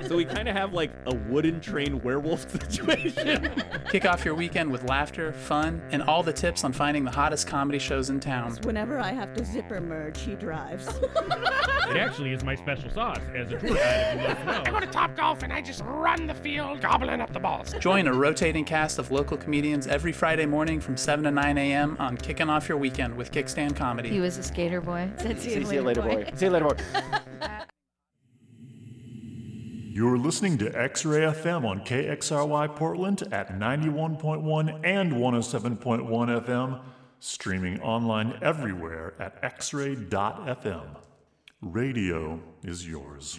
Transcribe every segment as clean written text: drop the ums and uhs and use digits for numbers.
So we kind of have like a wooden train werewolf situation. Kick off your weekend with laughter, fun, and all the tips on finding the hottest comedy shows in town. Whenever I have to zipper merge, he drives. It actually is my special sauce as a tour guide, if you guys know. I go to Topgolf and I just run the field, gobbling up the balls. Join a rotating cast of local comedians every Friday morning from 7 to 9 a.m. on Kicking Off Your Weekend with Kickstand Comedy. He was a skater boy. See you later, boy. See you later, boy. You're listening to X-Ray FM on KXRY Portland at 91.1 and 107.1 FM, streaming online everywhere at xray.fm. Radio is yours.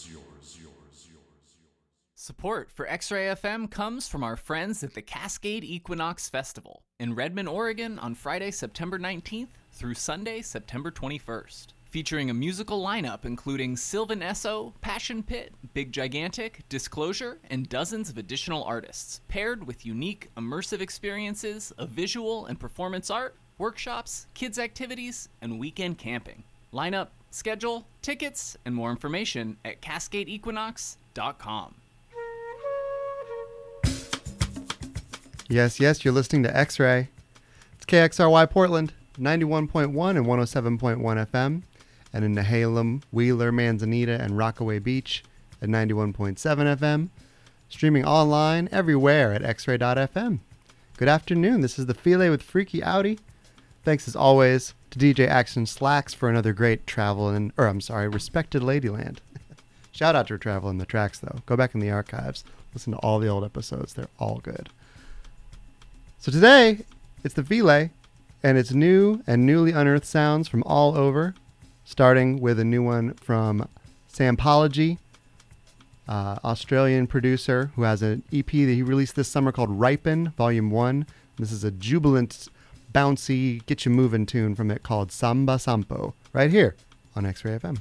Support for X-Ray FM comes from our friends at the Cascade Equinox Festival in Redmond, Oregon on Friday, September 19th through Sunday, September 21st. Featuring a musical lineup including Sylvan Esso, Passion Pit, Big Gigantic, Disclosure, and dozens of additional artists, paired with unique, immersive experiences of visual and performance art, workshops, kids' activities, and weekend camping. Lineup, schedule, tickets, and more information at cascadeequinox.com. Yes, you're listening to X-Ray. It's KXRY Portland, 91.1 and 107.1 FM. And in Nehalem, Wheeler, Manzanita, and Rockaway Beach at 91.7 FM. Streaming online everywhere at xray.fm. Good afternoon. This is The Filet with Freaky Audi. Thanks as always to DJ Action Slacks for another great Respected Ladyland. Shout out to Travel in the Tracks, though. Go back in the archives. Listen to all the old episodes. They're all good. So today, it's The Filet, and it's new and newly unearthed sounds from all over. Starting with a new one from Sampology, Australian producer who has an EP that he released this summer called Ripen, Volume 1. This is a jubilant, bouncy, get you moving tune from it called Samba Sampo, right here on X-Ray FM.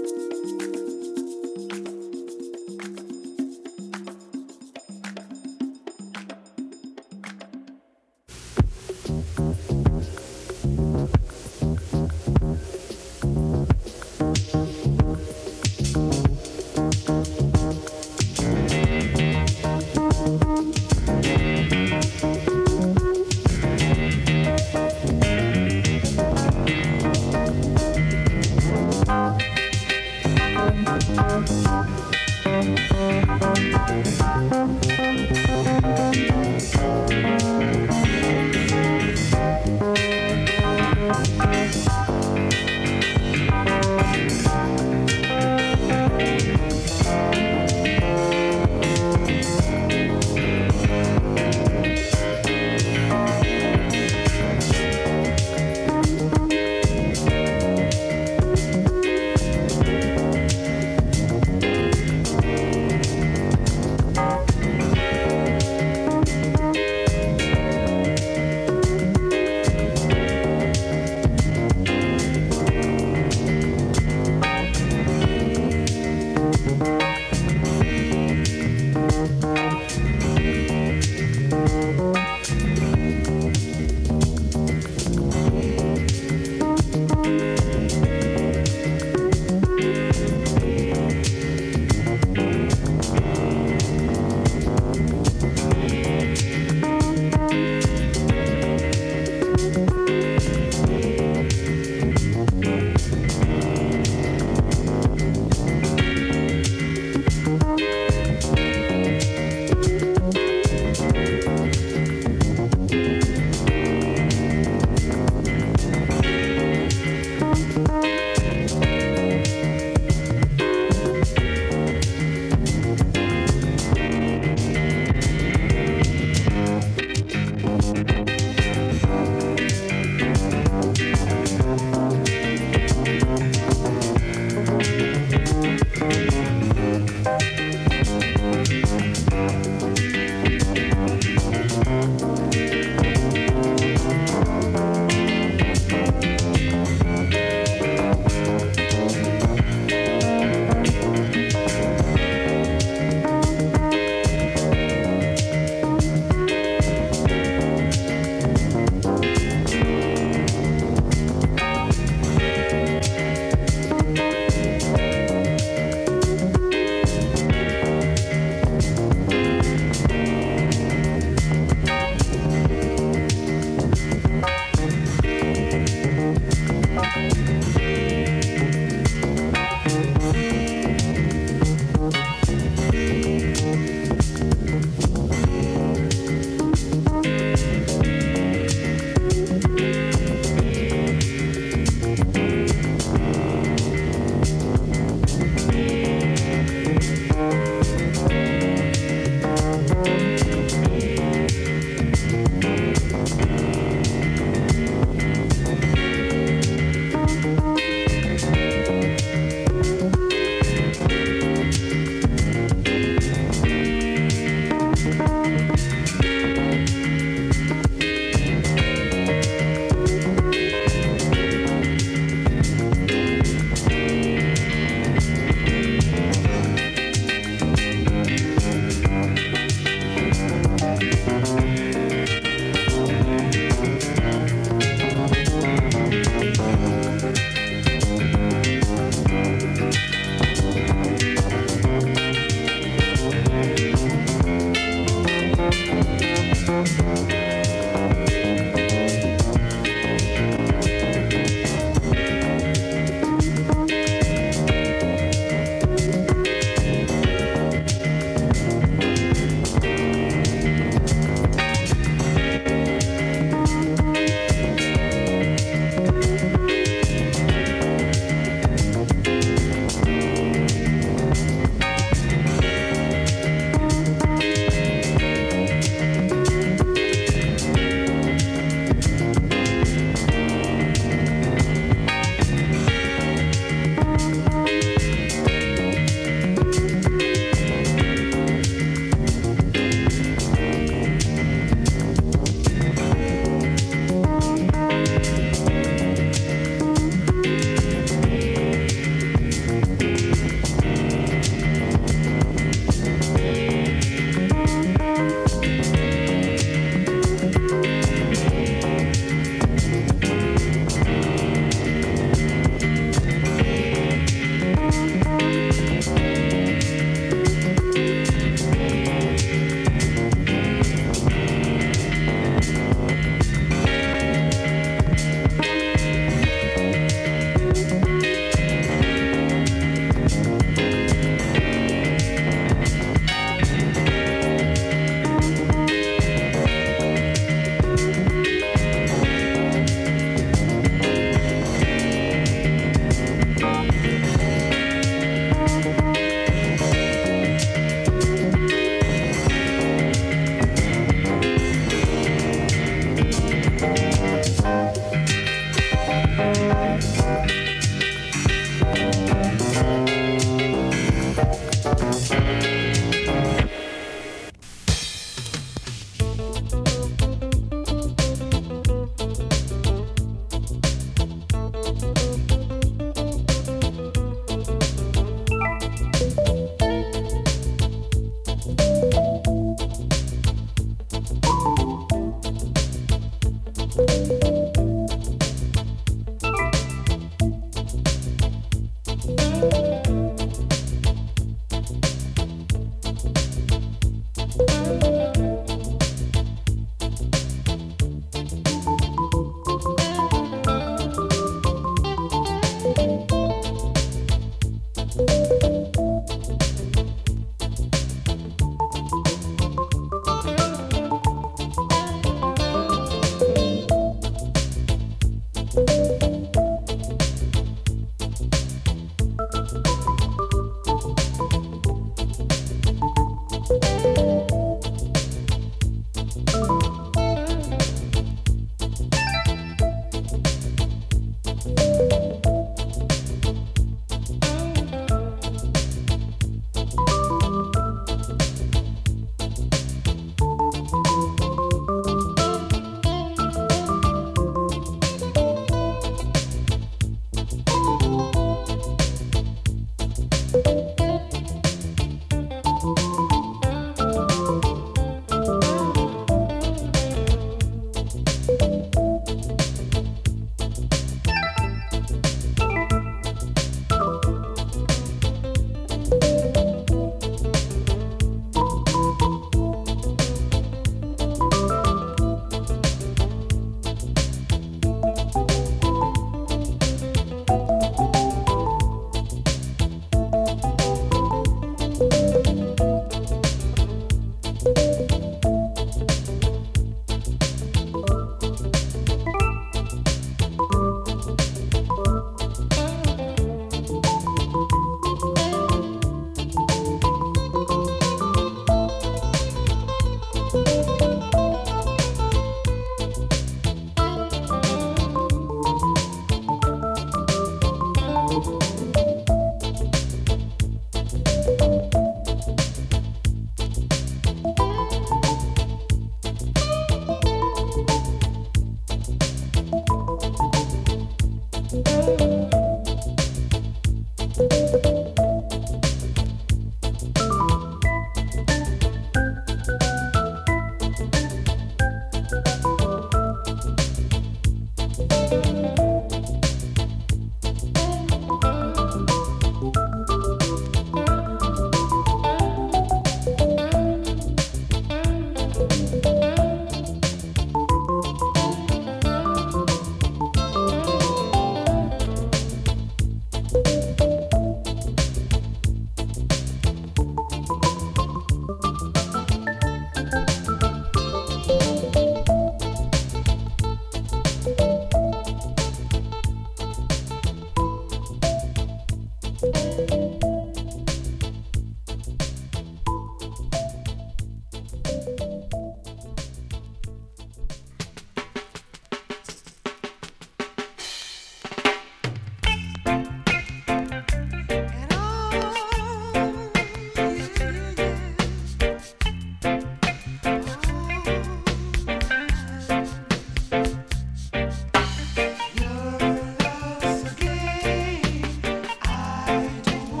Your love's a game I don't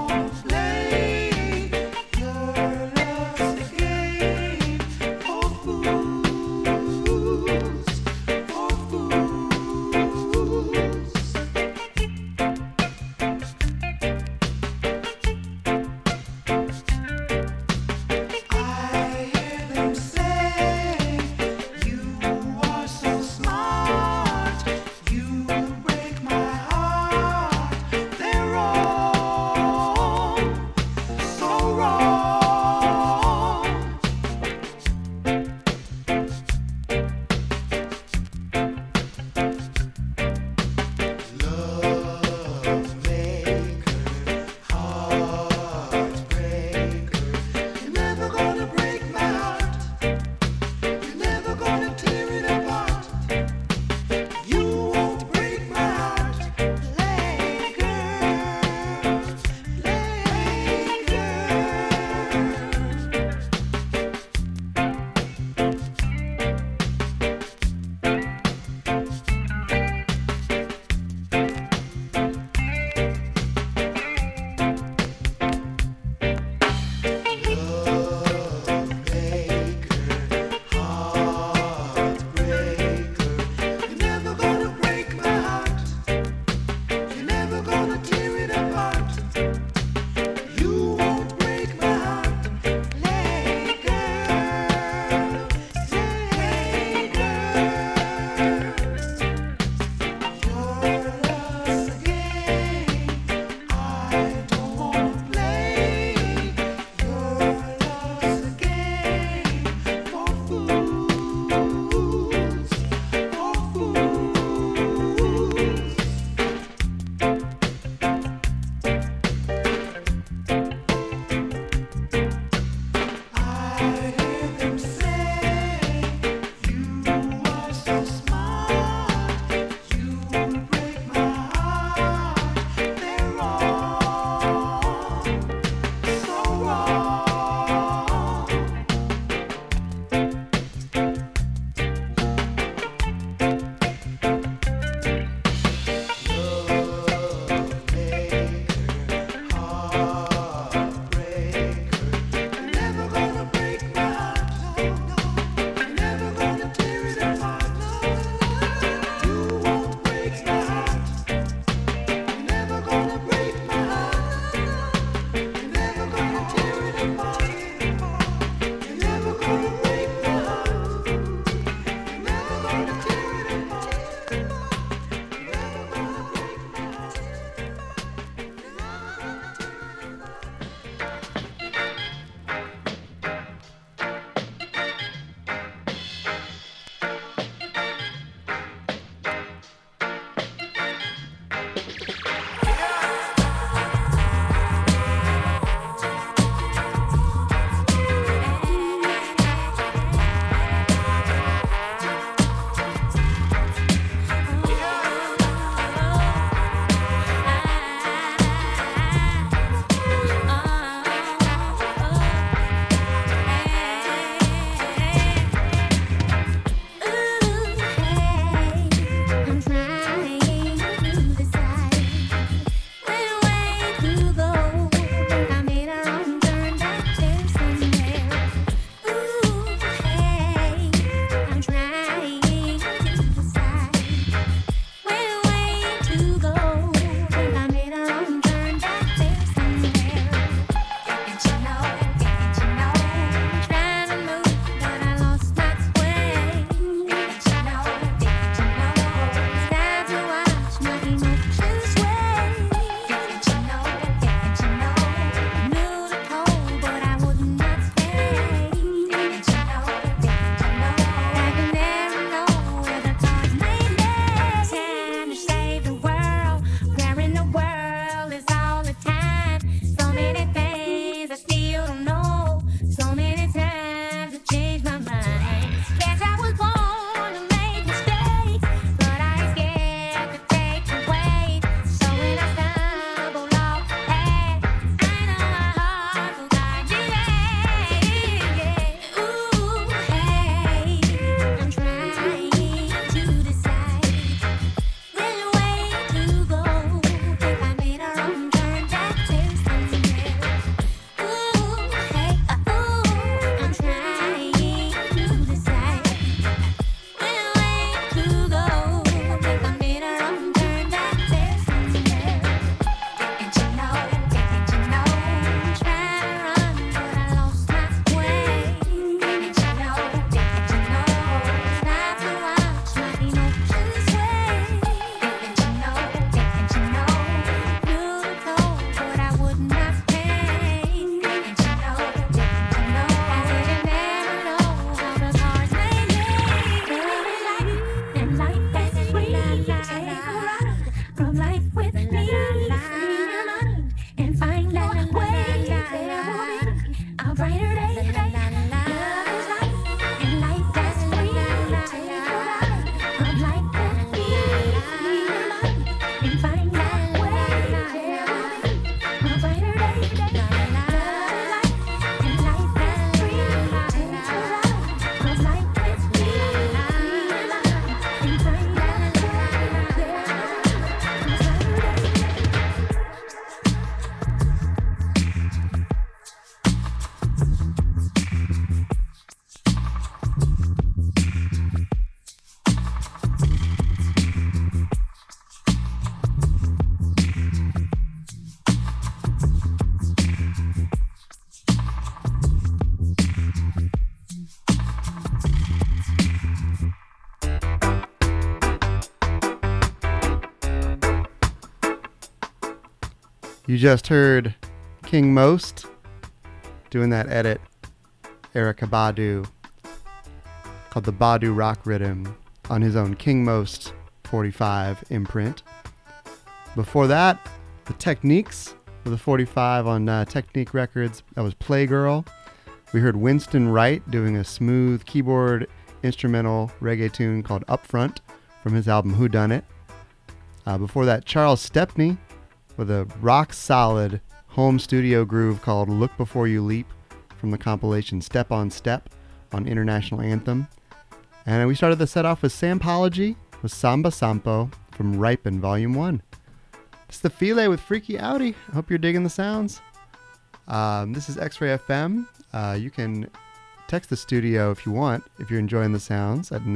You just heard King Most doing that edit, Erykah Badu, called the Badu Rock Rhythm on his own King Most 45 imprint. Before that, the Techniques with a 45 on Technique Records. That was Playgirl. We heard Winston Wright doing a smooth keyboard instrumental reggae tune called Upfront from his album Whodunit. Before that, Charles Stepney with a rock-solid home studio groove called Look Before You Leap from the compilation Step on Step on International Anthem. And we started the set off with Sampology with Samba Sampo from Ripen Volume 1. It's the File with Freaky Audi. I hope you're digging the sounds. This is X-Ray FM. You can text the studio if you want, if you're enjoying the sounds, at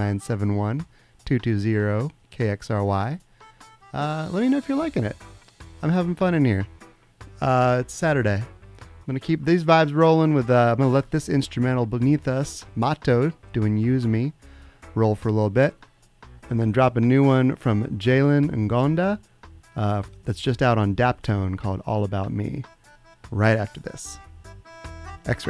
971-220-KXRY. Let me know if you're liking it. I'm having fun in here. It's Saturday. I'm going to keep these vibes rolling with, I'm going to let this instrumental beneath us, Mato, doing Use Me, roll for a little bit. And then drop a new one from Jalen Ngonda that's just out on Daptone called All About Me. Right after this. X-Ray.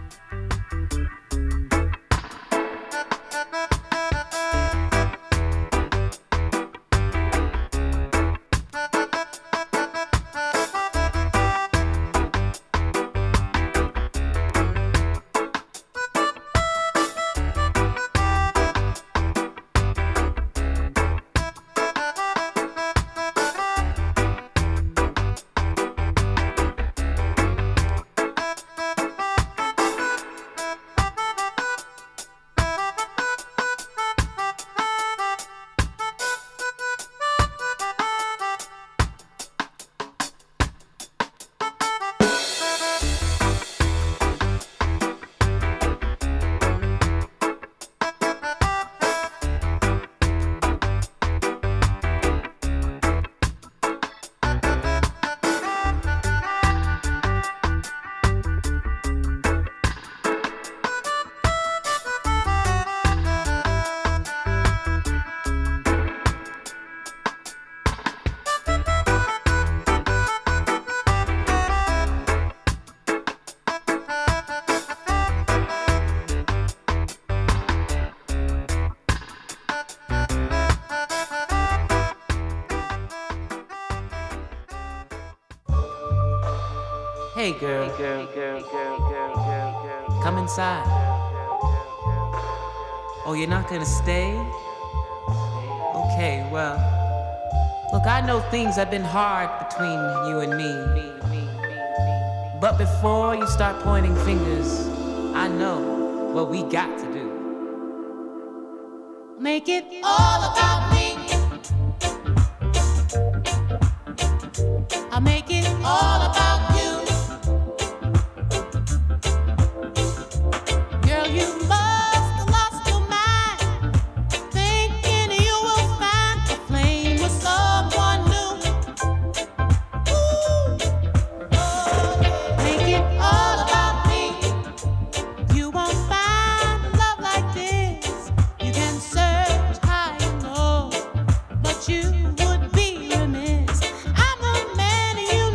Hey girl, come inside. Oh, you're not gonna stay? Okay, well, look, I know things have been hard between you and me. But before you start pointing fingers, I know what we got to do. Make it all about me. I'll make it all about you. Girl, you must have lost your mind, thinking you will find a flame with someone new. Ooh. Make it all about me. You won't find love like this. You can search high and low, but you would be remiss. I'm the man you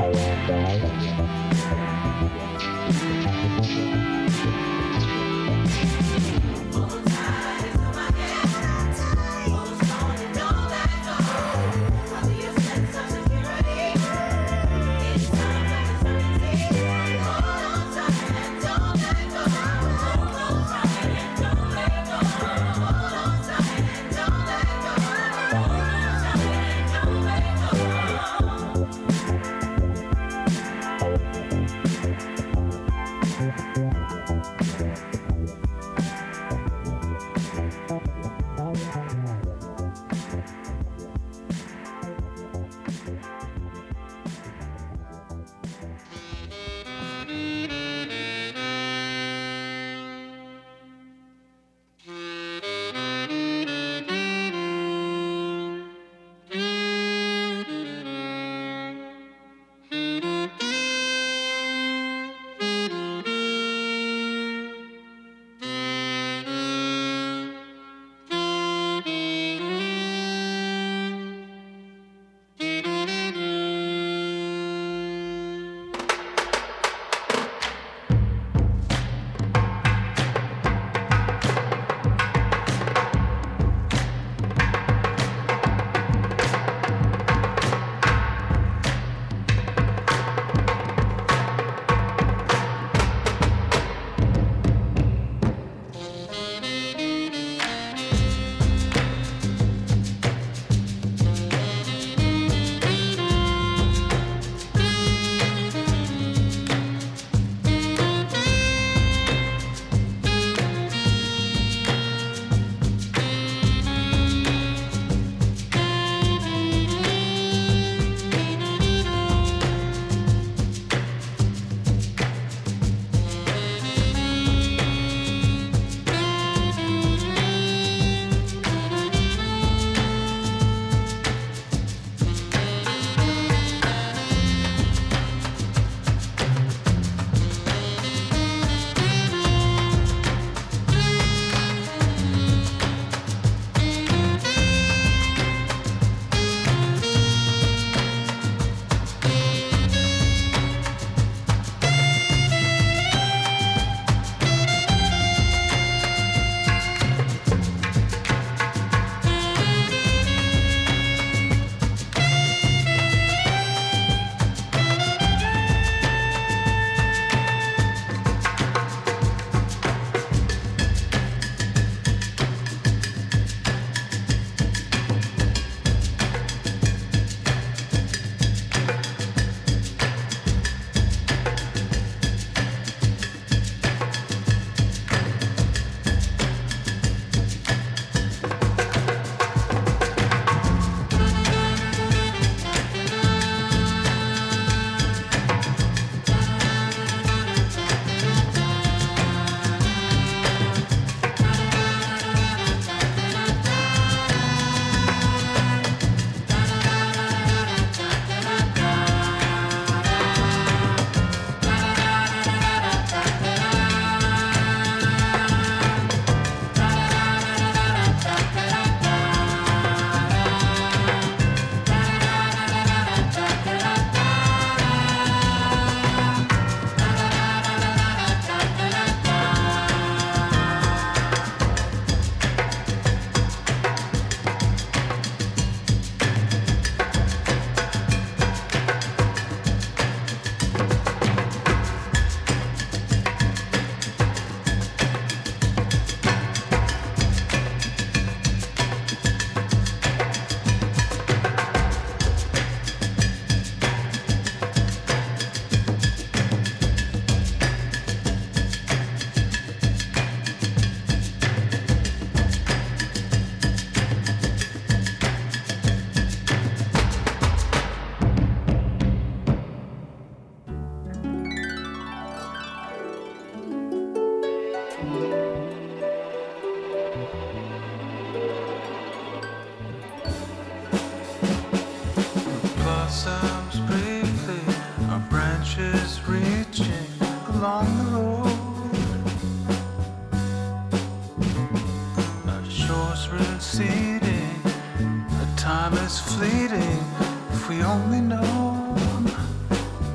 Time is fleeting if we only know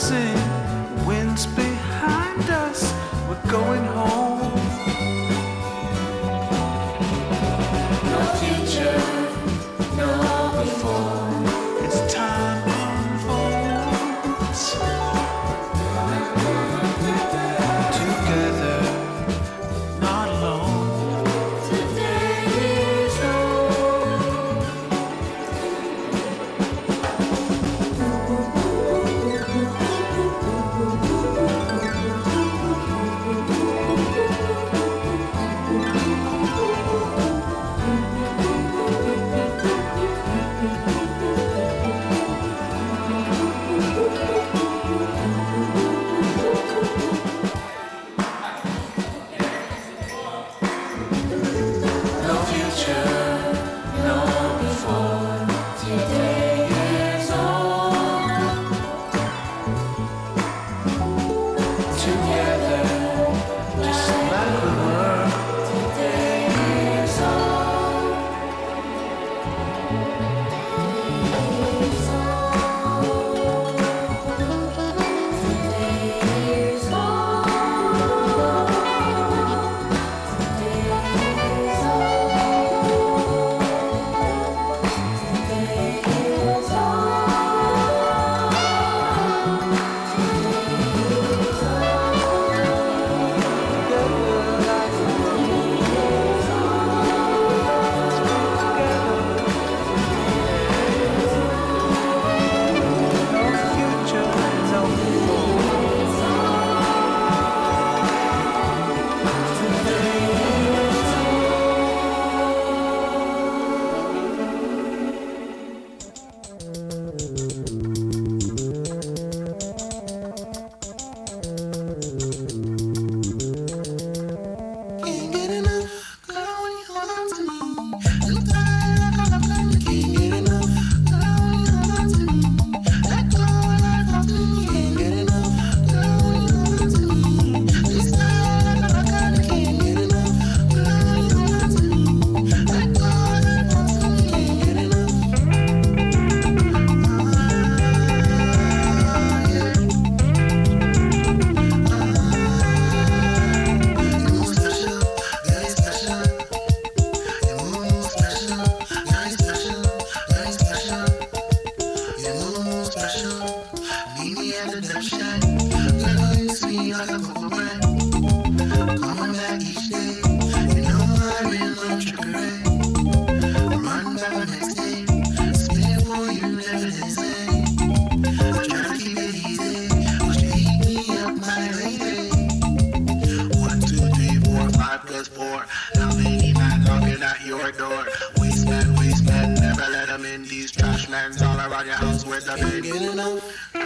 sing. The wind's behind us, we're going home. No future, no before. It's time unfolds. Together, not alone. Today is no future, no before. Today is all. Together, just like we were. Today is all. Can't get enough, girl, when you hold on to me. Can't get enough, girl, when you hold on to me. Let go and life up to me. Can't get enough, girl, when you hold on to me. This time, I can't get enough, girl, when you hold on to me. Let go and life up to me. Can't get enough. How many men knocking at your door? Waste men, never let them in. These trash men all around your house with the bin. Can't get enough.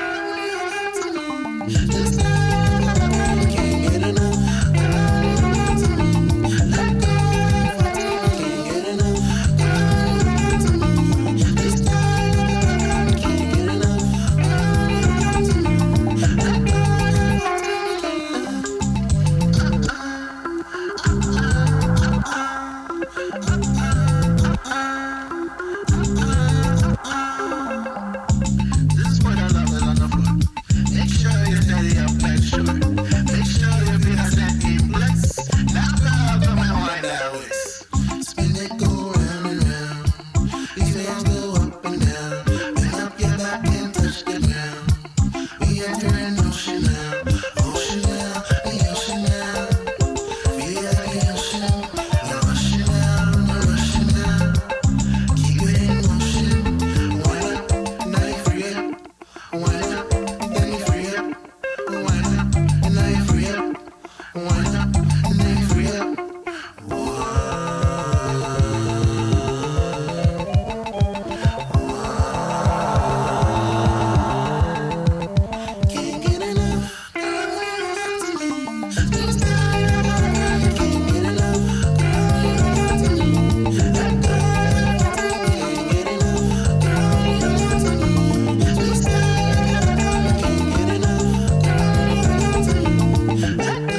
This time, I can't get enough. Let go, can't get enough. This time, I can't get enough. Let go, this is what I love is on the floor. Make sure you're steady up, make sure. Make sure your feet are set in place. Now girl, come and wind that waist. Spin it, go round and round. These hands go up and down. Bend up your back and touch the ground. We enter an ocean now. Ocean now, the ocean now. Feel like the ocean. No rushing now, no rushing now. Keep it in motion. Wind up, now you free up. Wind up, then you free up. Wind up, and now you free up. Wind up, and then you free up. Can't get enough. Girl, when you hold on to me. This time, I can't get enough. Girl, when you hold on to me. Let go, can't get enough. Girl, when you hold on to me. This time, I can't get enough. Girl, when you hold on to me. Let go,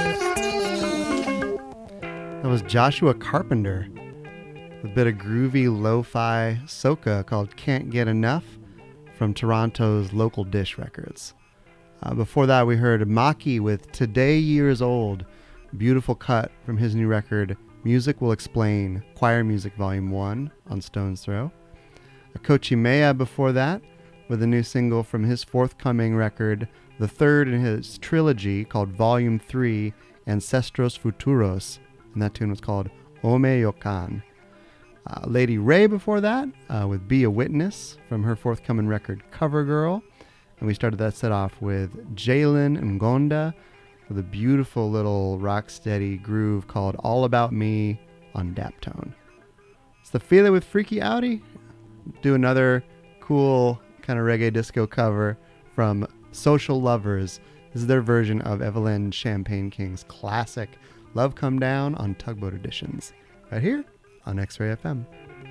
That was Joshua Carpenter. A bit of groovy lo-fi soca called Can't Get Enough from Toronto's Local Dish Records. Before that, we heard Maki with Today Years Old. Beautiful cut from his new record, Music Will Explain, Choir Music Volume 1 on Stone's Throw. Kochi Mea before that, with a new single from his forthcoming record, the third in his trilogy called Volume 3, Ancestros Futuros, and that tune was called Ome Yokan. Lady Ray before that, with Be a Witness from her forthcoming record CoverGirl. And we started that set off with Jalen Ngonda with a beautiful little rocksteady groove called All About Me on Daptone. It's the Feel It with Freaky Audi. Do another cool kind of reggae disco cover from Social Lovers. This is their version of Evelyn Champagne King's classic Love Come Down on Tugboat Editions. Right here on X-Ray FM.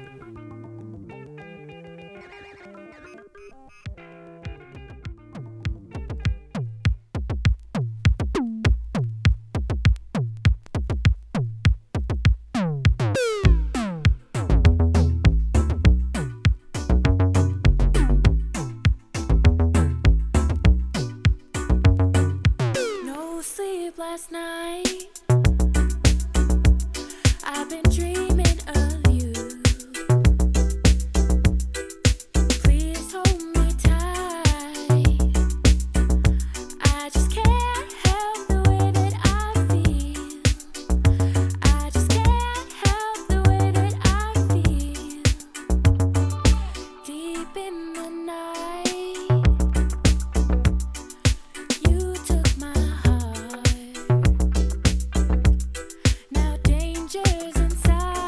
Last night I've been dreaming of you. Please hold me tight. I just can't help the way that I feel. I just can't help the way that I feel. Deep in the night, you took my heart. Now danger's inside.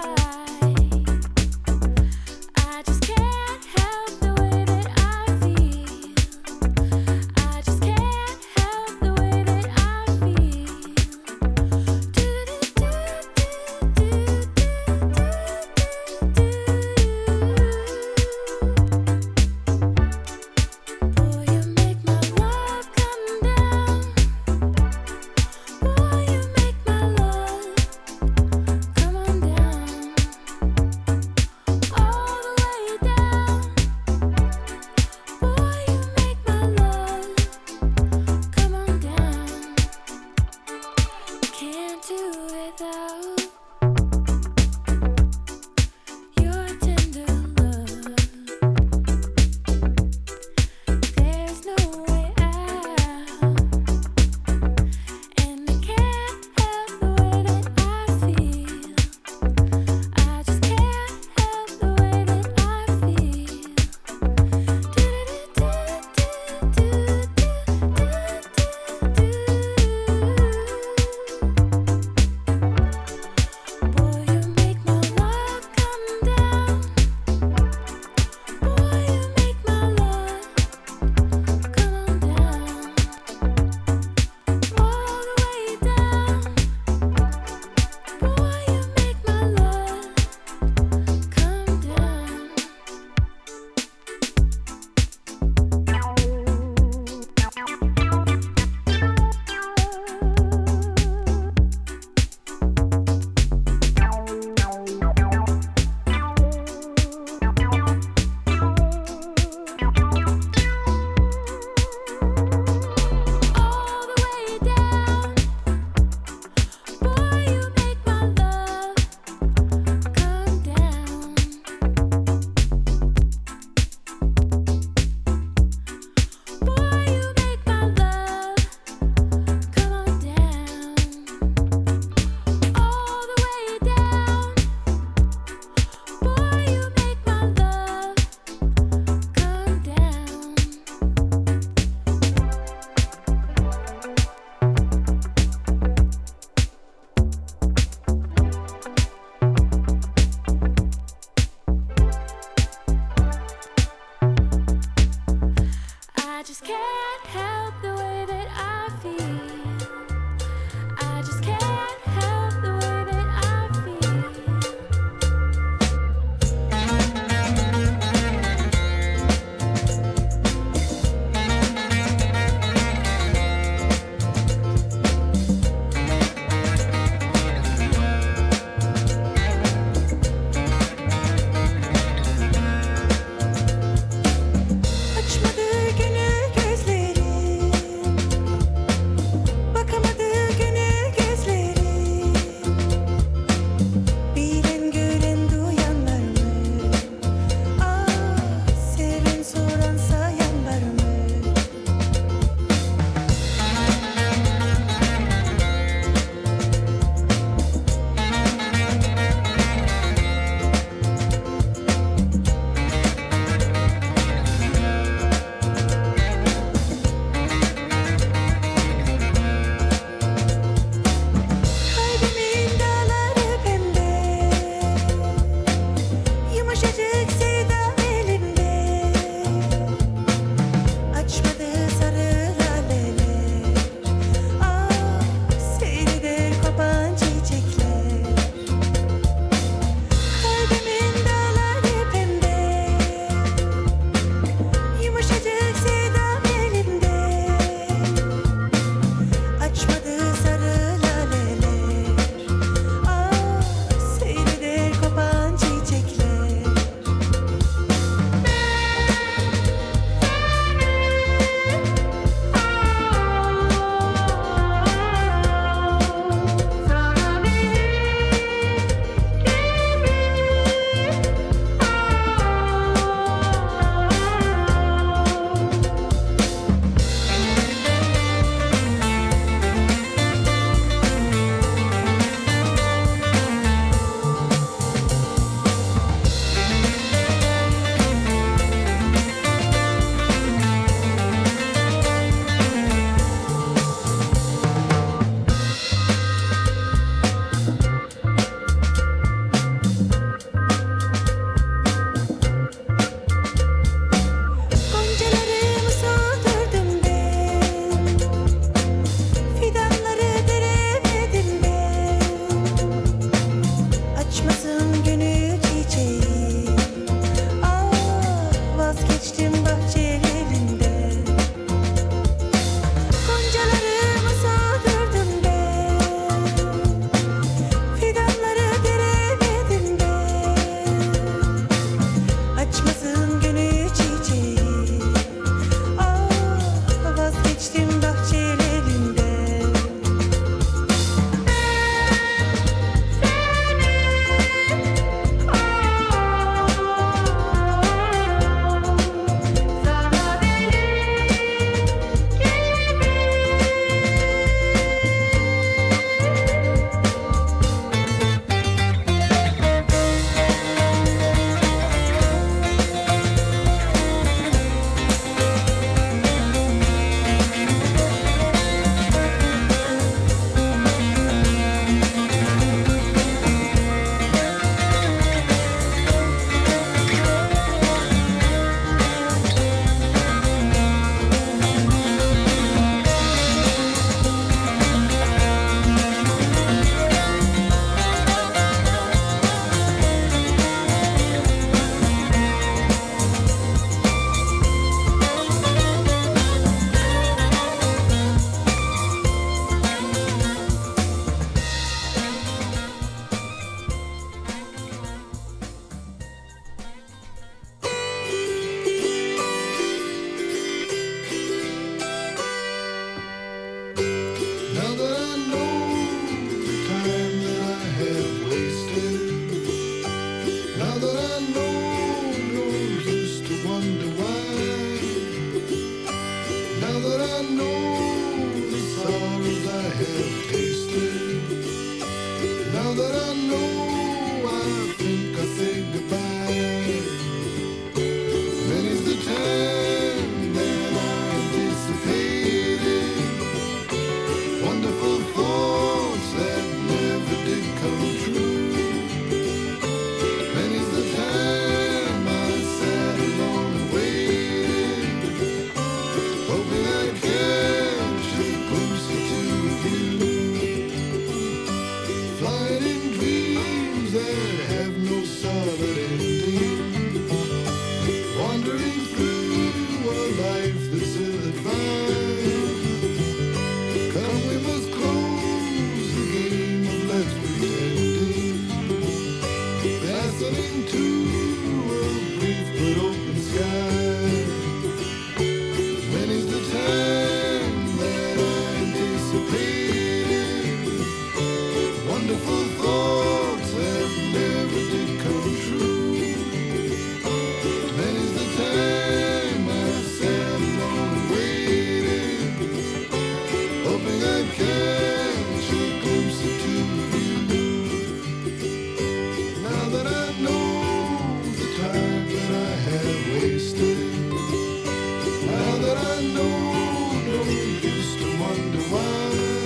hoping I catch a glimpse into you. Now that I know the time that I have wasted, now that I know no use to wonder why,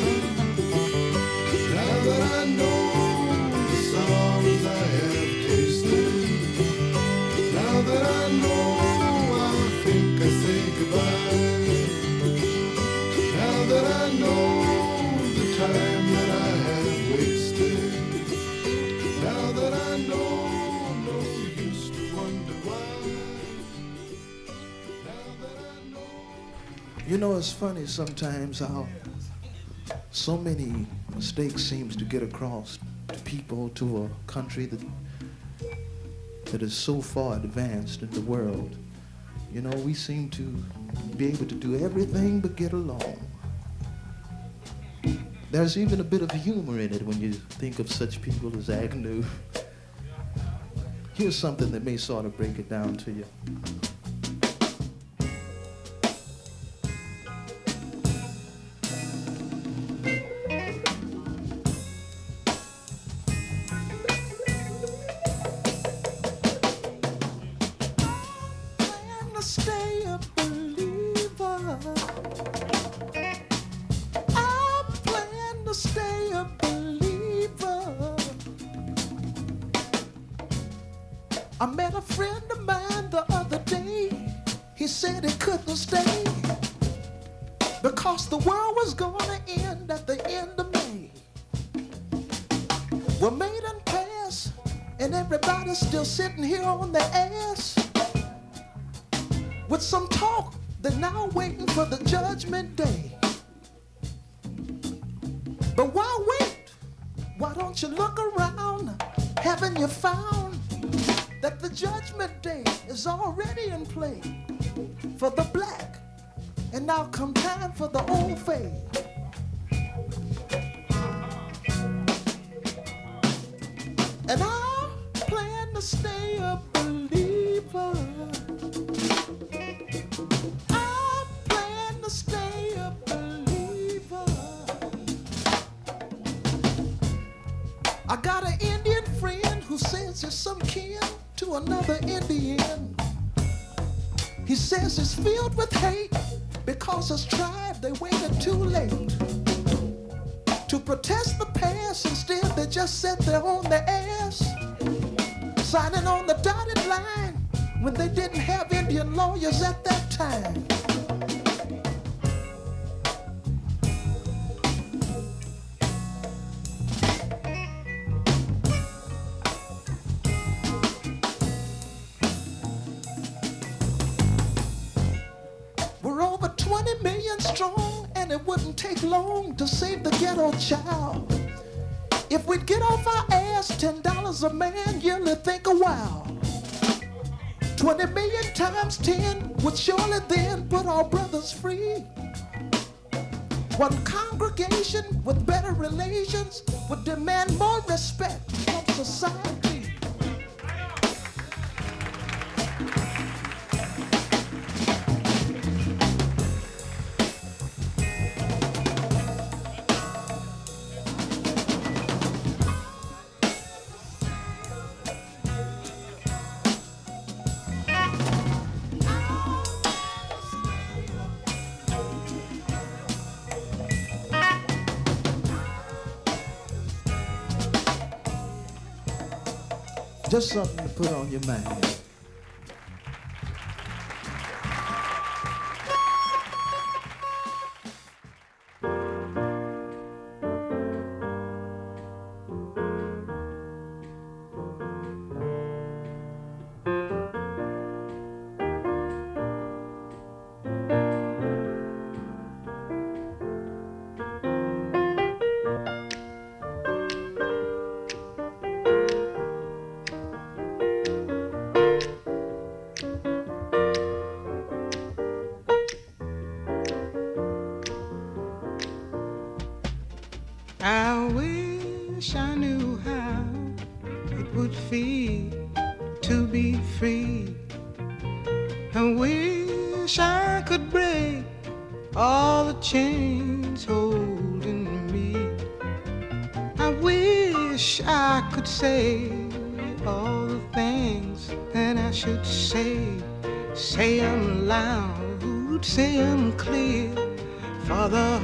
now that I know the sorrows I have tasted, now that I know I think I say goodbye, now that I know the time that I have wasted, now that I know no use to wonder why, now that I know. You know, it's funny sometimes how so many mistakes seems to get across to people, to a country that is so far advanced in the world. You know, we seem to be able to do everything but get along. There's even a bit of humor in it when you think of such people as Agnew. Here's something that may sort of break it down to you. Stay a believer. I plan to stay a believer. I met a friend of mine the other day. He said he couldn't stay because the world was gonna end at the end of May. Well, May done pass, and everybody's still sitting here on their ass. With some talk, they're now waiting for the judgment day. But why wait? Why don't you look around? Haven't you found that the judgment day is already in play for the black? And now come time for the old fade. And I plan to stay a believer. Stay a believer. I got an Indian friend who says he's some kin to another Indian. He says it's filled with hate because his tribe, they waited too late to protest the past. Instead, they just sat there on their ass, signing on the dotted line when they didn't have Indian lawyers at that time. Over 20 million strong, and it wouldn't take long to save the ghetto child. If we'd get off our ass, $10 a man, yearly, think a while. 20 million times 10 would surely then put our brothers free. One congregation with better relations would demand more respect from society. Just something to put on your mind. I wish I knew how it would feel to be free. I wish I could break all the chains holding wish I could say all the things that I should say. Say 'em loud, say 'em clear for the